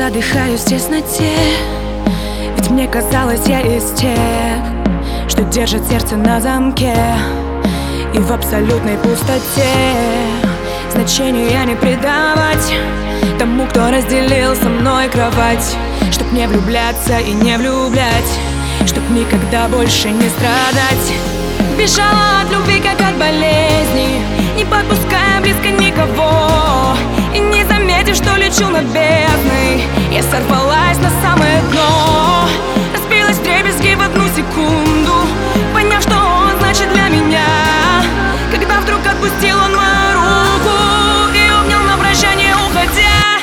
задыхаюсь в тесноте, ведь мне казалось, я из тех, что держит сердце на замке. И в абсолютной пустоте значения не придавать тому, кто разделил со мной кровать. Чтоб не влюбляться и не влюблять, чтоб никогда больше не страдать. Бежала от любви, как от болезни, не подпуская близко никого. И не заметив, что лечу над бездной, я сорвалась на самое дно. Разбилась вдребезги в одну секунду, поняв, что он значит для меня. Когда вдруг отпустил он мою руку и обнял на прощание, уходя.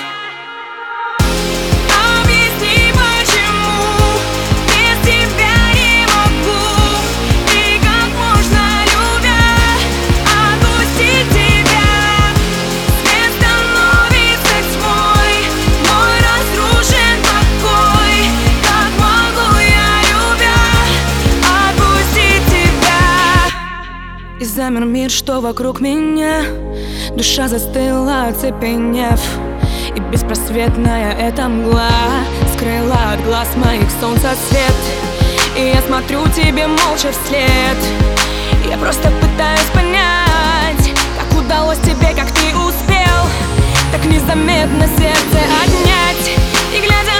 И замер мир, что вокруг меня. Душа застыла, оцепенев, и беспросветная эта мгла скрыла от глаз моих солнца свет. И я смотрю тебе молча вслед. Я просто пытаюсь понять, как удалось тебе, как ты успел так незаметно сердце отнять. И глядя